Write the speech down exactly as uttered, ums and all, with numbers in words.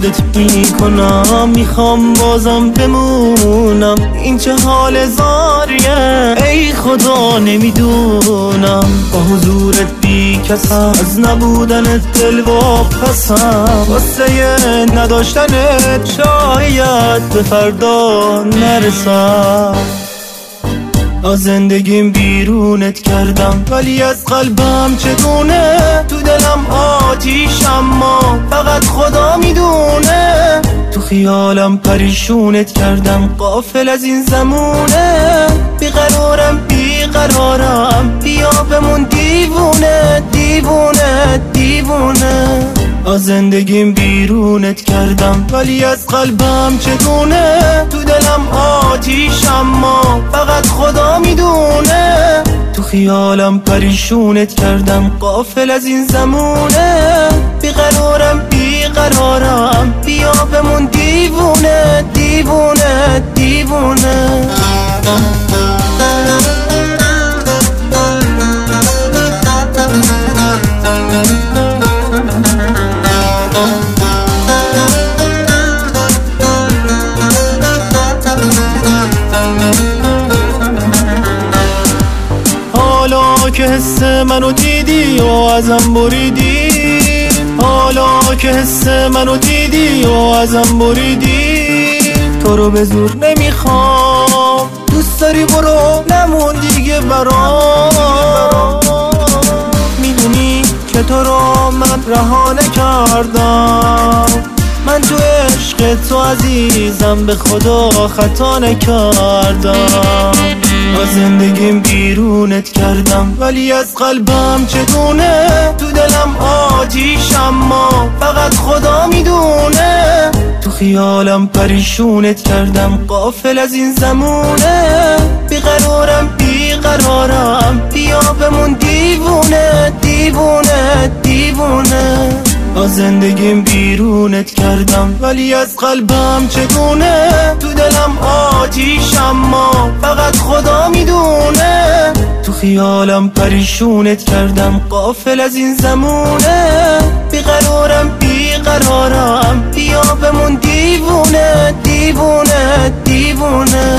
یادت میکنم، میخوام بازم بمونم. این چه حال زاریه ای خدا نمیدونم. با حضورت بی کسم، از نبودنت دل واپسم. واسه نداشتنت شاید به فردا نرسم. از زندگیم بیرونت کردم ولی از قلبم چگونه؟ تو دلم آتیش اما فقط خدا میدونه. تو خیالم پریشونت کردم غافل از این زمونه. بیقرارم بیقرارم بیا بمون دیوونه دیوونه دیوونه. از زندگیم بیرونت کردم ولی از قلبم چگونه؟ تو دلم آتیش اما فقط خدا میدونه. تو خیالم پریشونت کردم غافل از این زمونه. بیقرارم بیقرارم بیا بمون دیوونه دیوونه دیوونه. حالا که حس منو دیدی و ازم بریدی، حالا که حس منو دیدی و ازم بریدی، تو رو به زور نمیخوام. دوست داری برو نمون دیگه برام. میدونی که تو رو من رها نکردم. من تو عشق تو عزیزم به خدا خطا نکردم. از زندگیم بیرونت کردم ولی از قلبم چگونه؟ تو دلم آتیش اما فقط خدا میدونه. تو خیالم پریشونت کردم غافل از این زمونه. بیقرارم بیقرارم بیا بمون دیوونه دیوونه دیوونه. از زندگیم بیرونت کردم ولی از قلبم چگونه؟ تو دلم آتیش اما فقط خدا میدونه. تو خیالم پریشونت کردم غافل از این زمونه. بیقرارم بیقرارم بیا بمون دیوونه دیوونه دیوونه.